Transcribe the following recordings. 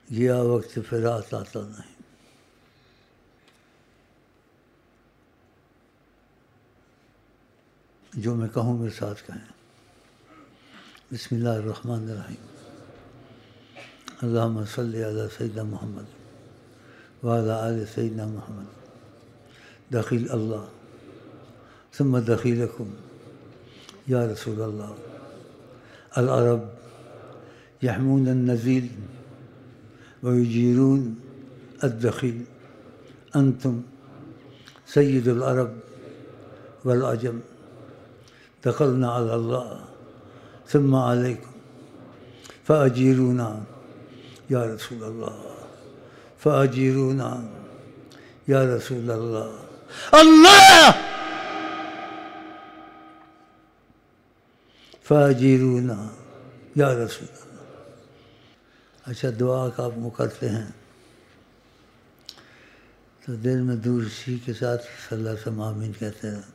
گیا وقت پھر رات آتا نہیں. جو میں کہوں میرے ساتھ کہیں. بسم اللہ الرحمن الرحیم. اللہم صلی علی سیدنا محمد وعلی آل سیدنا محمد. دخیل اللہ ثم دخیلکم یا رسول اللہ. العرب یحمون النزیل ویجیرون الدخیل. انتم سید العرب والعجم. دخلنا علی اللہ ثم علیکم فأجیرونا یا رسول اللہ. فأجیرونا یا رسول اللہ. اللہ فأجیرونا یا رسول اللہ. اچھا دعا کا آپ کرتے ہیں تو دل میں دوسری کے ساتھ صلی اللہ علیہ وسلم آمین کہتے ہیں.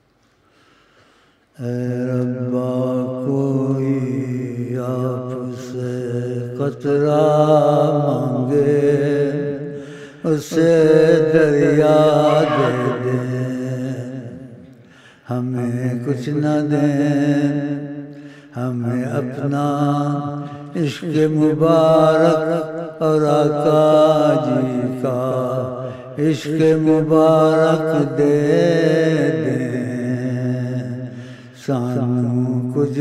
اے ربا کوئی آپ سے قطرہ مانگے اسے دریا دے دیں. ہمیں کچھ نہ دیں ہمیں اپنا عشق مبارک اور آقا جی کا عشق مبارک دے دیں. سانوں کچھ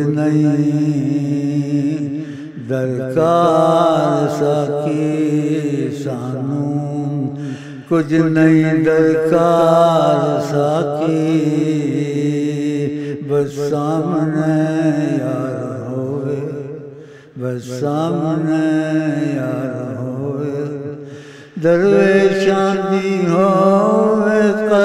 نہیں درکار ساکی. سانوں کچھ نہیں درکار ساکی. بس سامنے یار ہوئے بس سامنے یار ہوئے. درویشاں دی ہوئے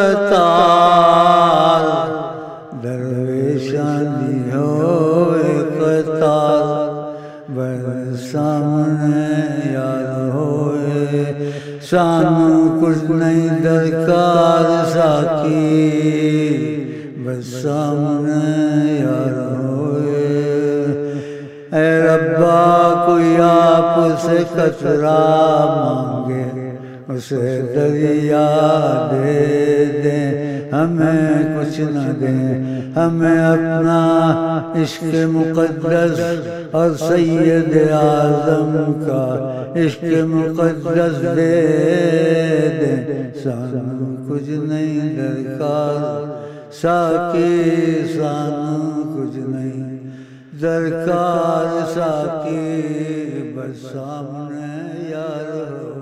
قطار. درویشاں دی ہوئے قطار. بس سامنے یار ہوئے. سانوں کچھ نہیں درکار ساکی. بس سامنے یار ہوئے. اے ربا کوئی آپ سے قطرہ مانگے اسے دریا دے دیں. ہمیں کچھ نہ دیں ہمیں اپنا عشق مقدس اور سید اعظم کا عشق مقدس دے دیں. سانوں کچھ نہیں درکار ساکی. سانوں کچھ نہیں درکار ساکی. بس سامنے یار ہو.